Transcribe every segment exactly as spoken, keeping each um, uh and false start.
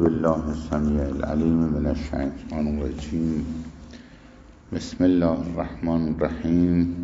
بالله السمیع العلیم من الشیطان الرجیم. بسم الله الرحمن الرحیم.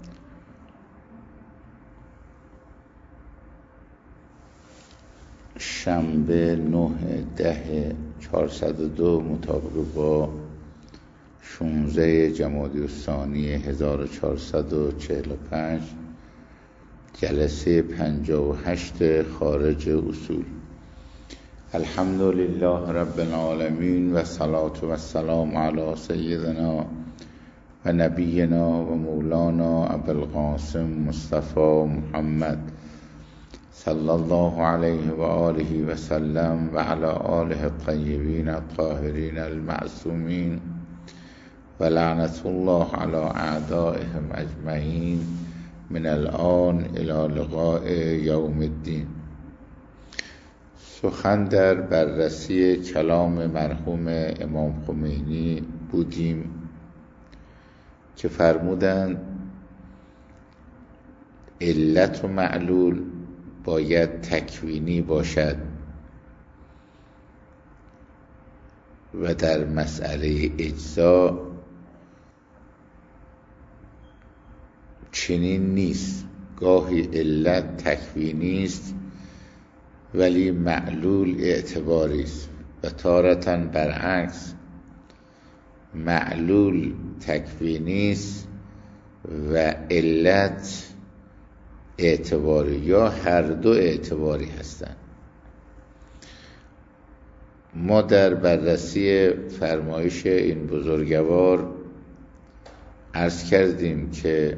شنبه نه ده چهارصد و دو مطابق با شانزده جمادی الثانی هزار و چهارصد و چهل و پنج، جلسه پنجاه و هشت خارج اصول. الحمد لله رب العالمین و صلاة و السلام علی سیدنا و نبینا و مولانا ابوالقاسم مصطفی محمد صلی الله علیه و آله و سلم و علی آله الطیبین الطاهرین المعصومین و لعنت الله علی اعدائهم اجمعین من الآن الی لقاء یوم الدین. سخن در بررسی کلام مرحوم امام خمینی بودیم که فرمودند علت و معلول باید تکوینی باشد و در مسئله اجزا چنین نیست. گاهی علت تکوینی است ولی معلول اعتباری است و تارة برعکس، معلول تکوینی است و علت اعتباری، یا هر دو اعتباری هستند. ما در بررسی فرمایش این بزرگوار عرض کردیم که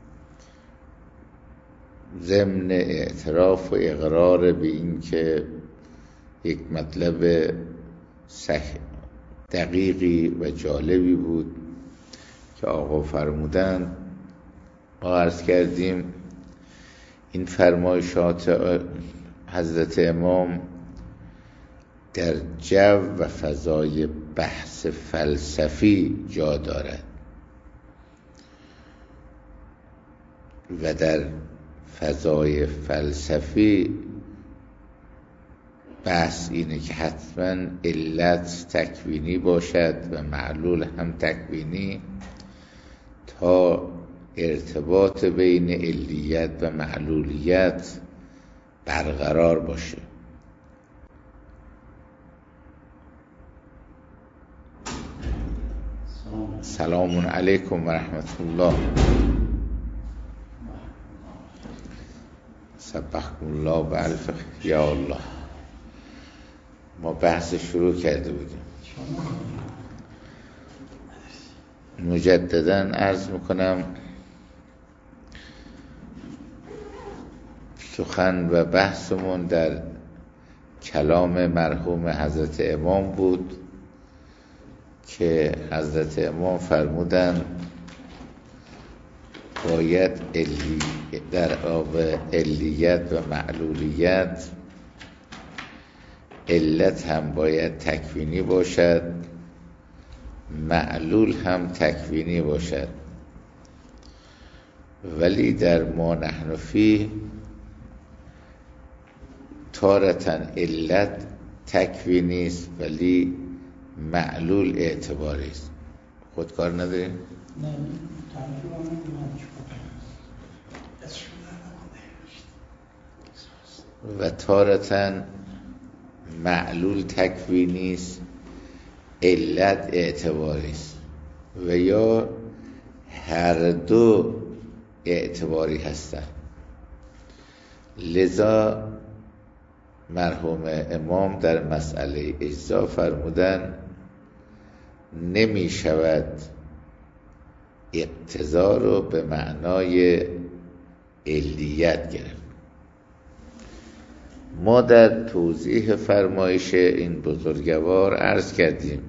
ضمن اعتراف و اقرار به این که یک مطلب صحیح دقیقی و جالبی بود که آقا فرمودند، ما عرض کردیم این فرمایشات حضرت امام در جو و فضای بحث فلسفی جا دارد و در فضای فلسفی بحث اینه که حتما علت تکوینی باشد و معلول هم تکوینی تا ارتباط بین علیت و معلولیت برقرار باشه. سلام علیکم و رحمت الله. سبحکم الله و الف یا الله. ما بحث شروع کرده بودیم. مجددا عرض میکنم سخن و بحثمون در کلام مرحوم حضرت امام بود که حضرت امام فرمودن باید علی در آب علیت و معلولیت علت هم باید تکوینی باشد، معلول هم تکوینی باشد، ولی در ما نحن فیه تارة علت تکوینی است ولی معلول اعتباری است. خودکار نداری؟ نه و تارة معلول تکوینی است، علت اعتباری است و یا هر دو اعتباری هستند. لذا مرحوم امام در مسئله اجزا فرمودن نمی شود اقتضا رو به معنای علیت گرفت. ما در توضیح فرمایش این بزرگوار عرض کردیم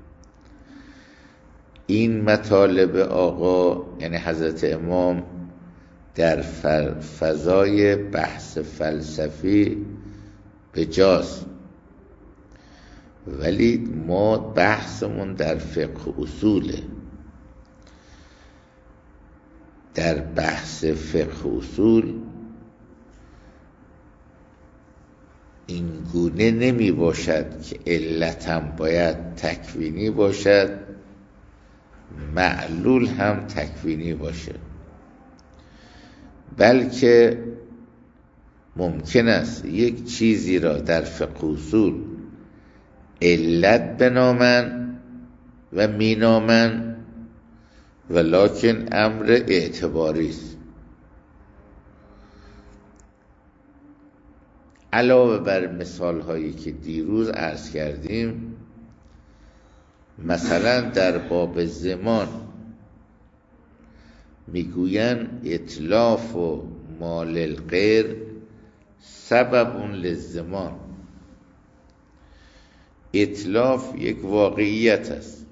این مطالب آقا یعنی حضرت امام در فضای بحث فلسفی بجاست، ولی ما بحثمون در فقه اصوله. در بحث فقه اصول این گونه نمی باشد که علتم باید تکوینی باشد، معلول هم تکوینی باشه، بلکه ممکن است یک چیزی را در فقه اصول علت بنامن و مینامن ولکن امر اعتباری است. علاوه بر مثال هایی که دیروز عرض کردیم، مثلا در باب زمان میگویند اتلاف و مال الغیر سبب للزمان. اتلاف یک واقعیت است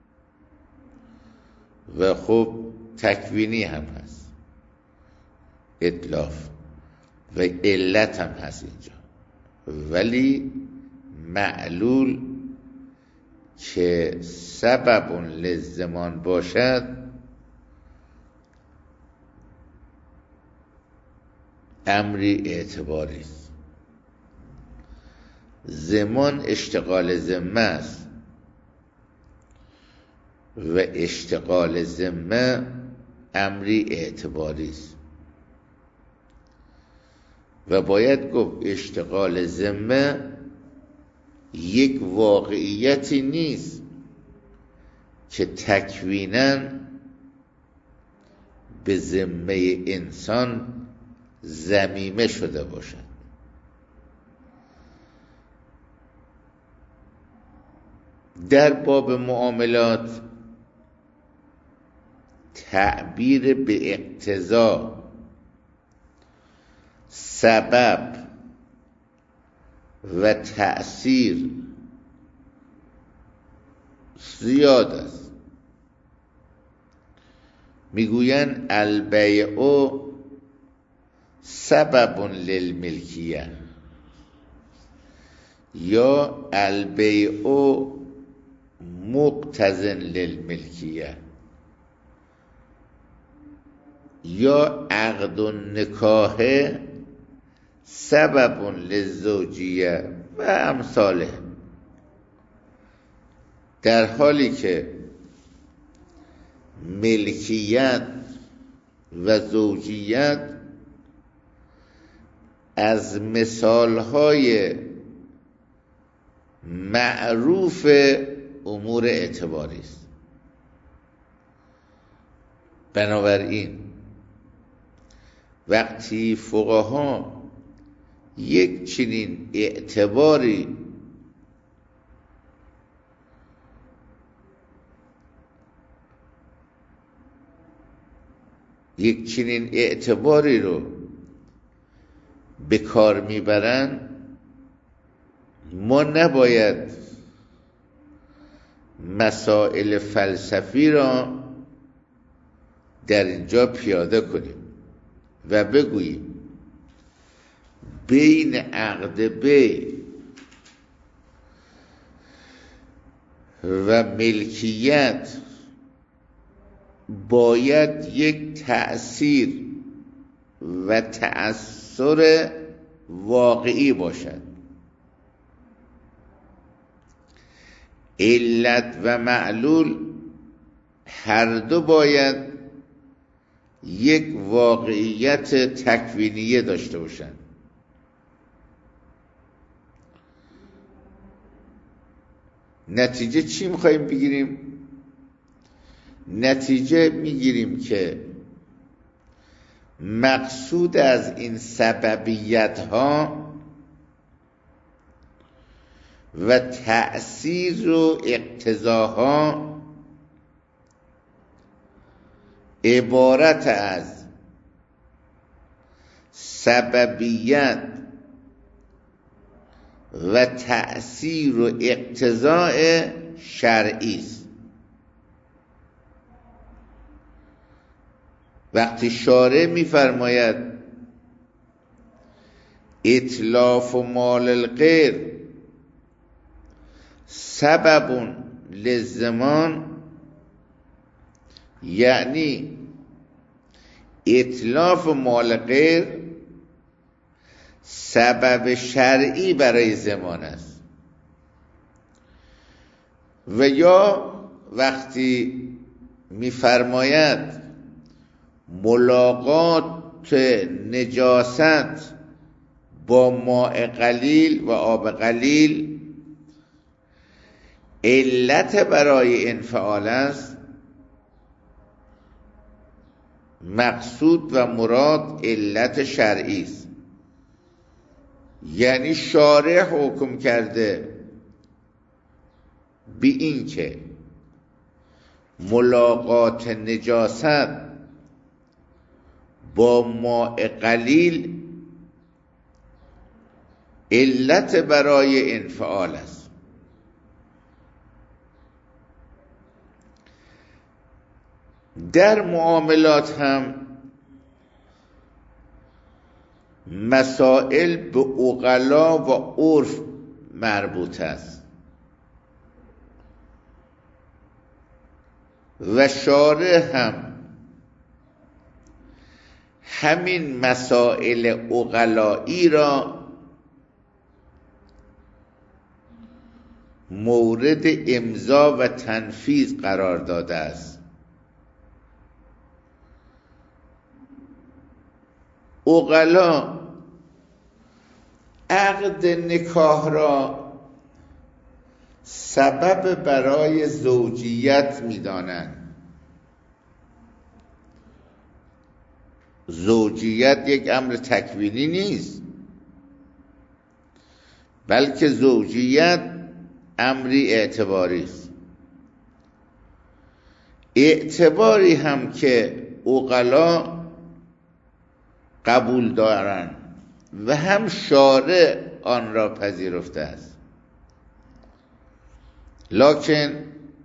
و خب تکوینی هم هست اتلاف و علت هم هست اینجا، ولی معلول که سبب للزمان باشد امری اعتباری است. زمان اشتغال ذمه است و اشتغال ذمه امری اعتباری است و باید گفت اشتغال ذمه یک واقعیتی نیست که تکویناً به ذمه انسان ضمیمه شده باشد. در باب معاملات تعبیر به اقتضا، سبب و تأثیر زیاد است. میگویند البیع سبب للملکیه یا البیع مقتضن للملکیه یا عقد النکاح سبب للزوجیه و امثاله، در حالی که ملکیت و زوجیت از مثالهای معروف امور اعتباری است. بنابراین وقتی فقها یک چنین اعتباری یک چنین اعتباری رو به کار میبرن، ما نباید مسائل فلسفی را در اینجا پیاده کنیم و بگوییم بین عقد بیع و ملکیت باید یک تأثیر و تأثیر واقعی باشد. علت و معلول هر دو باید یک واقعیت تکوینیه داشته باشند. نتیجه چی میخواییم بگیریم؟ نتیجه میگیریم که مقصود از این سببیت ها و تأثیر و اقتضاها عبارت از سببیت و تأثیر و اقتضاء شرعی است. وقتی شارع می‌فرماید اتلاف و مال الغیر سبب للزمان، یعنی اتلاف مال غیر سبب شرعی برای زمان است. و یا وقتی می‌فرماید ملاقات نجاست با ماء قلیل و آب قلیل علت برای انفعال است، مقصود و مراد علت شرعی است. یعنی شارع حکم کرده بی این که ملاقات نجاست با ماء قلیل علت برای انفعال است. در معاملات هم مسائل به عقلا و عرف مربوط است و شارع هم همین مسائل عقلایی را مورد امضا و تنفیذ قرار داده است. عقلا عقد نکاح را سبب برای زوجیت می‌دانند. زوجیت یک امر تکوینی نیست، بلکه زوجیت امری اعتباری است. اعتباری هم که عقلا قبول دارند و هم شارع آن را پذیرفته است. لکن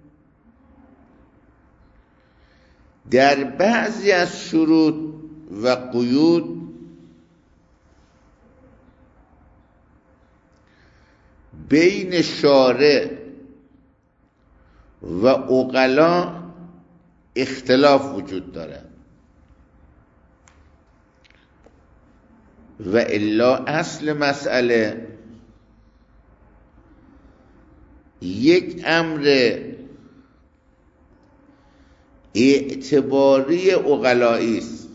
در بعضی از شروط و قیود بین شارع و عقلا اختلاف وجود دارد و الا اصل مسئله یک امر اعتباری عقلایی است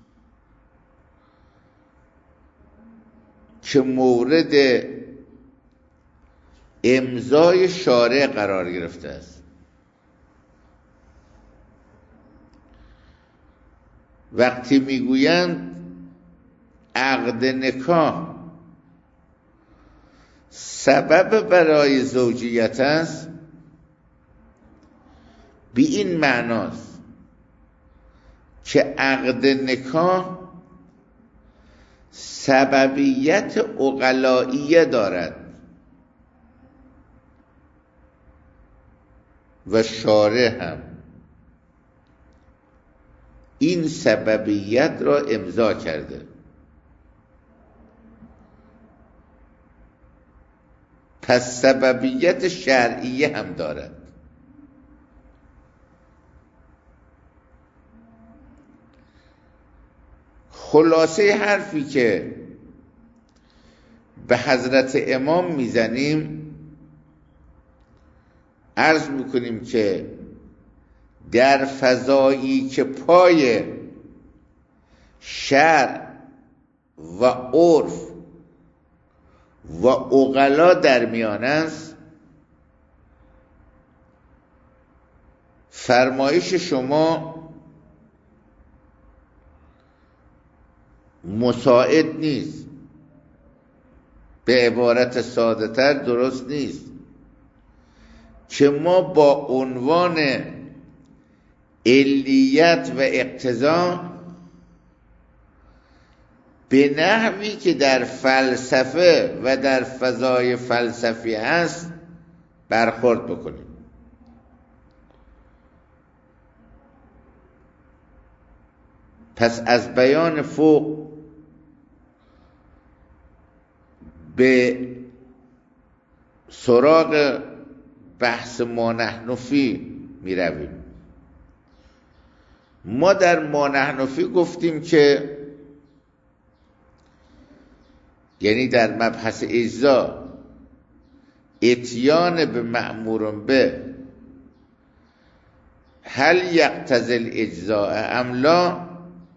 که مورد امضای شارع قرار گرفته است. وقتی میگویند عقد نکاح سبب برای زوجیت است، بی این معناست که عقد نکاح سببیت عقلائیه دارد و شارع هم این سببیت را امضا کرده. پس سببیت شرعیه هم دارد. خلاصه حرفی که به حضرت امام میزنیم، عرض میکنیم که در فضایی که پای شرع و عرف و عقلا در میان است، فرمایش شما مساعد نیست، به عبارت ساده تر درست نیست که ما با عنوان علیت و اقتضا به نحوی که در فلسفه و در فضای فلسفی هست برخورد بکنیم. پس از بیان فوق به سراغ بحث ما نحن فی می رویم. ما در ما نحن فی گفتیم که یعنی در مبحث اجزا اتیان به مأمور به هل یقتضی الاجزاء ام لا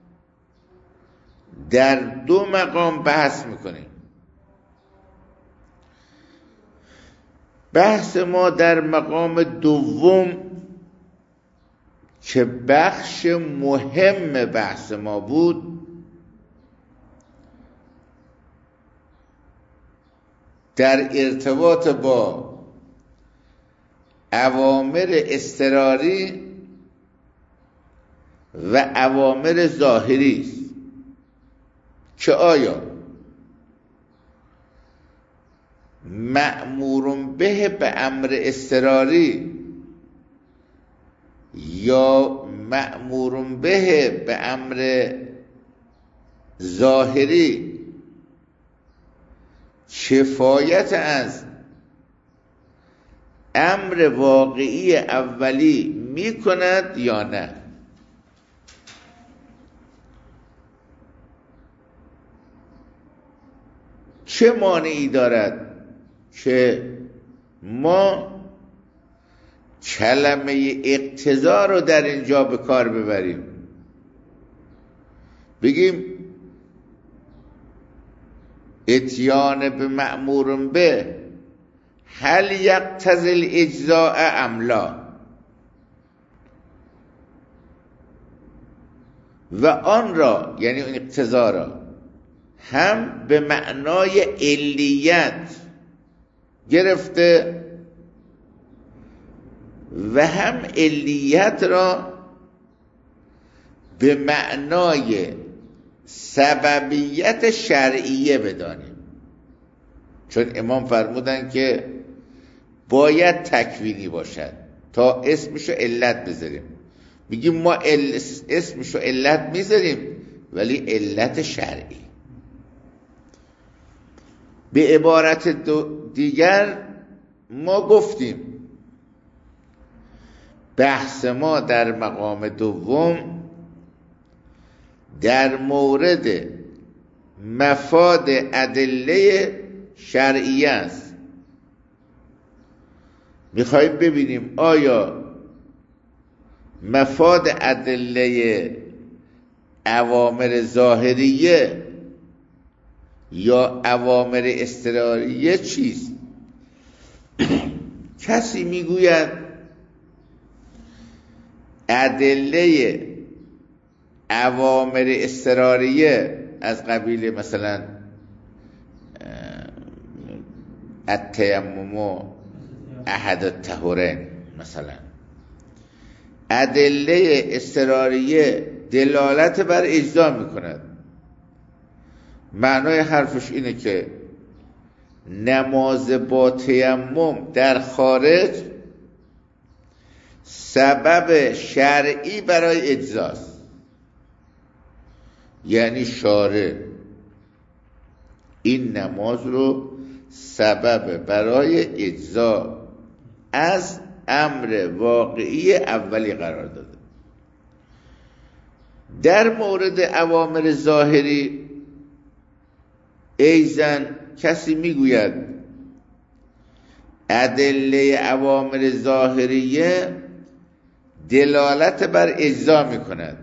در دو مقام بحث میکنیم. بحث ما در مقام دوم که بخش مهم بحث ما بود در ارتباط با اوامر اضطراری و اوامر ظاهری است که آیا مأمور به به امر اضطراری یا مأمور به به امر ظاهری کفایت از امر واقعی اولی می کند یا نه. چه مانعی دارد که ما کلمه اقتضا رو در اینجا به کار ببریم، بگیم اتیان به مأمور به هل یقتضی الاجزاء ام لا، و آن را یعنی اون اقتضا را هم به معنای علیت گرفته و هم علیت را به معنای سببیت شرعیه بدانیم. چون امام فرمودن که باید تکوینی باشد تا اسمشو علت بذاریم. میگیم ما اسمشو علت میذاریم ولی علت شرعی. به عبارت دیگر ما گفتیم بحث ما در مقام دوم در مورد مفاد ادله شرعیه است. میخوایم ببینیم آیا مفاد ادله اوامر ظاهریه یا اوامر اضطراریه چیست؟ کسی میگوید ادله اوامر اضطراریه از قبیل مثلا التیمم احد الطهورین، مثلا ادله اضطراریه دلالت بر اجزا میکند. معنای حرفش اینه که نماز با تیمم در خارج سبب شرعی برای اجزاست، یعنی شارع این نماز رو سبب برای اجزا از امر واقعی اولی قرار داده. در مورد اوامر ظاهری ایزن کسی میگوید ادله اوامر ظاهریه دلالت بر اجزا میکند.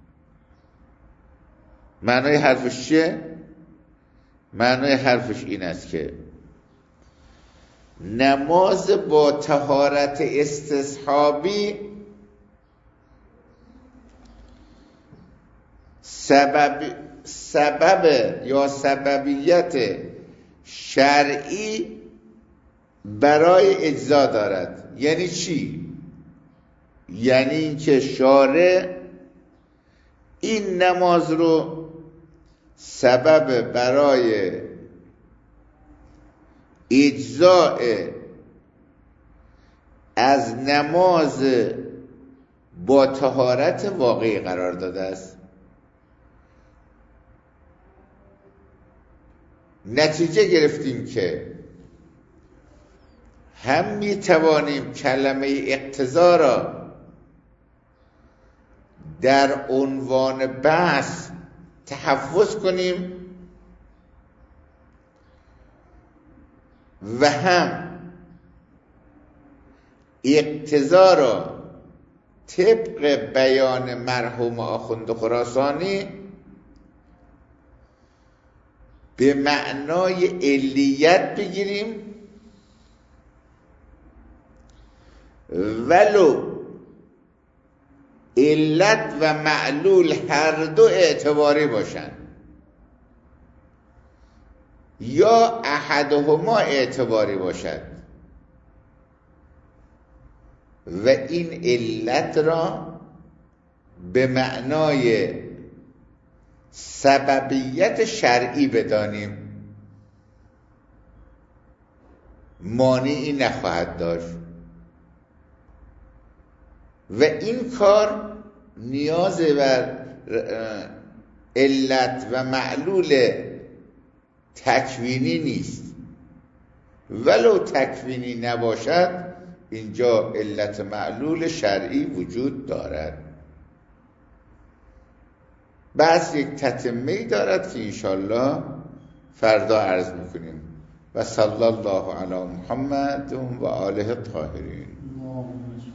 معنای حرفش چیه؟ معنای حرفش این است که نماز با طهارت استصحابی سبب سبب یا سببیت شرعی برای اجزا دارد. یعنی چی؟ یعنی اینکه شارع این نماز رو سبب برای اجزاء از نماز با طهارت واقعی قرار داده است. نتیجه گرفتیم که هم می توانیم کلمه اقتضا را در عنوان بحث تحفظ کنیم و هم اقتضا را طبق بیان مرحوم آخوند خراسانی به معنای علیت بگیریم، ولو علت و معلول هر دو اعتباری باشند یا احدهما اعتباری باشد و این علت را به معنای سببیت شرعی بدانیم، مانعی نخواهد داشت و این کار نیاز بر علت و معلول تکوینی نیست. ولو تکوینی نباشد اینجا علت معلول شرعی وجود دارد. بس یک تتمه‌ای دارد که انشاءالله فردا عرض میکنیم. و صلی الله علی محمد و آله الطاهرین.